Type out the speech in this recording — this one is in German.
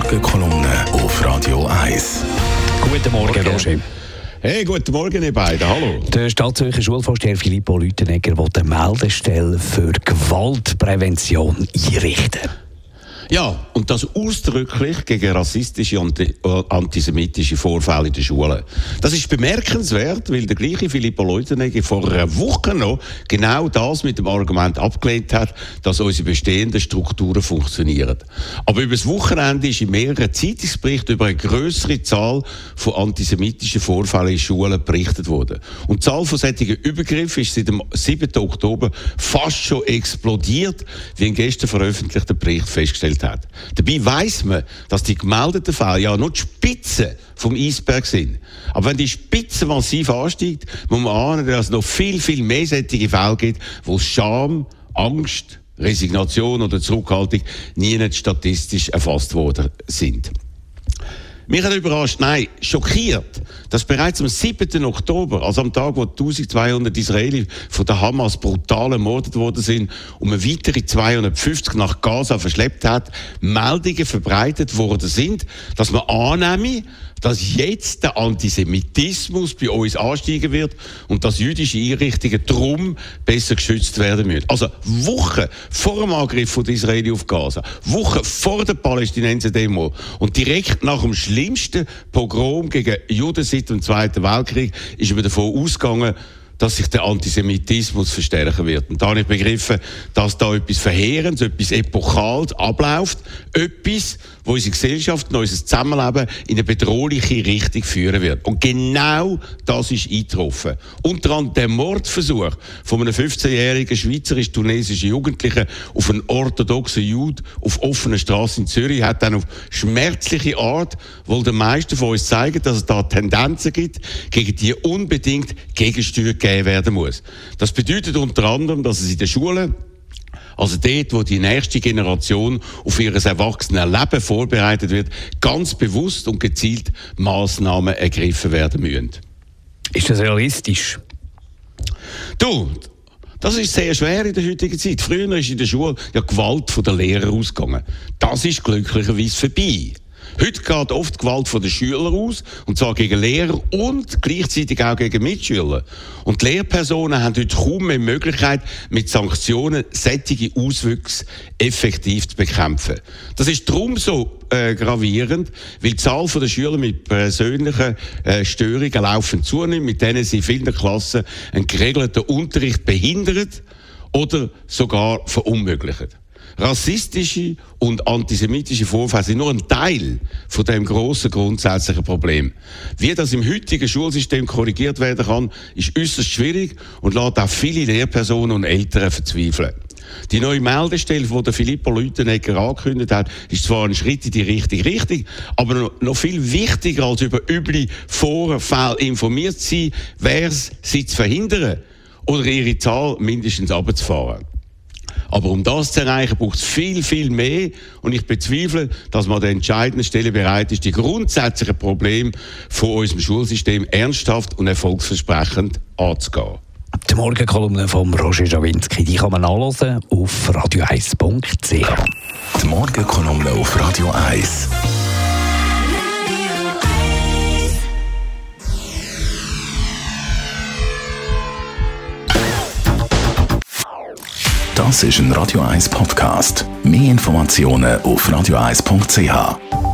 Morgenkolumne auf Radio 1. Guten Morgen, Roger. Hey, guten Morgen, ihr beiden. Hallo. Der Stadtzürcher Schulvorsteher Filippo Leutenegger will eine Meldestelle für Gewaltprävention einrichten. Ja, und das ausdrücklich gegen rassistische und antisemitische Vorfälle in den Schulen. Das ist bemerkenswert, weil der gleiche Filippo Leutenegger vor einer Woche noch genau das mit dem Argument abgelehnt hat, dass unsere bestehenden Strukturen funktionieren. Aber über das Wochenende ist in mehreren Zeitungsberichten über eine grössere Zahl von antisemitischen Vorfällen in Schulen berichtet worden. Und die Zahl von solchen Übergriffen ist seit dem 7. Oktober fast schon explodiert, wie ein gestern veröffentlichter Bericht festgestellt hat. Dabei weiss man, dass die gemeldeten Fälle ja nur die Spitze vom Eisberg sind. Aber wenn die Spitze massiv ansteigt, muss man ahnen, dass es noch viel, viel mehr solche Fälle gibt, wo Scham, Angst, Resignation oder Zurückhaltung nie nicht statistisch erfasst worden sind. Mich hat überrascht, nein, schockiert, dass bereits am 7. Oktober, also am Tag, wo 1200 Israelis von der Hamas brutal ermordet worden sind und man weitere 250 nach Gaza verschleppt hat, Meldungen verbreitet worden sind, dass man annehme, dass jetzt der Antisemitismus bei uns ansteigen wird und dass jüdische Einrichtungen darum besser geschützt werden müssen. Also Wochen vor dem Angriff von Israel auf Gaza, Wochen vor der Palästinenser-Demo und direkt nach dem schlimmsten Pogrom gegen Juden seit dem Zweiten Weltkrieg ist man davon ausgegangen, dass sich der Antisemitismus verstärken wird. Und da habe ich begriffen, dass da etwas Verheerendes, etwas Epochales abläuft, etwas, wo unsere Gesellschaft und unser Zusammenleben in eine bedrohliche Richtung führen wird. Und genau das ist eingetroffen. Unter anderem der Mordversuch von einem 15-jährigen schweizerisch-tunesischen Jugendlichen auf einen orthodoxen Jude auf offener Straße in Zürich hat dann auf schmerzliche Art wohl den meisten von uns zeigen, dass es da Tendenzen gibt, gegen die unbedingt Gegensteuer gegeben werden muss. Das bedeutet unter anderem, dass es in den Schulen, also dort, wo die nächste Generation auf ihr Erwachsenenleben vorbereitet wird, ganz bewusst und gezielt Massnahmen ergriffen werden müssen. Ist das realistisch? Du, das ist sehr schwer in der heutigen Zeit. Früher ist in der Schule ja Gewalt von den Lehrern ausgegangen. Das ist glücklicherweise vorbei. Heute geht oft Gewalt von den Schülern aus, und zwar gegen Lehrer und gleichzeitig auch gegen Mitschüler. Und die Lehrpersonen haben heute kaum mehr Möglichkeit, mit Sanktionen solche Auswüchse effektiv zu bekämpfen. Das ist darum so gravierend, weil die Zahl der Schüler mit persönlichen Störungen laufend zunimmt, mit denen sie in vielen Klassen einen geregelten Unterricht behindern oder sogar verunmöglichen. Rassistische und antisemitische Vorfälle sind nur ein Teil von dem grossen grundsätzlichen Problem. Wie das im heutigen Schulsystem korrigiert werden kann, ist äußerst schwierig und lässt auch viele Lehrpersonen und Eltern verzweifeln. Die neue Meldestelle, die der Filippo Leutenegger angekündigt hat, ist zwar ein Schritt in die richtige Richtung, aber noch viel wichtiger als über üble Vorfälle informiert zu sein, wäre es, sie zu verhindern oder ihre Zahl mindestens runterzufahren. Aber um das zu erreichen, braucht es viel, viel mehr. Und ich bezweifle, dass man an der entscheidenden Stelle bereit ist, die grundsätzlichen Probleme von unserem Schulsystem ernsthaft und erfolgsversprechend anzugehen. Die Morgenkolumne von Roger Schawinski, die kann man nachlesen auf radio1.ch. Die Morgenkolumne auf Radio 1. Das ist ein Radio 1 Podcast. Mehr Informationen auf radio1.ch.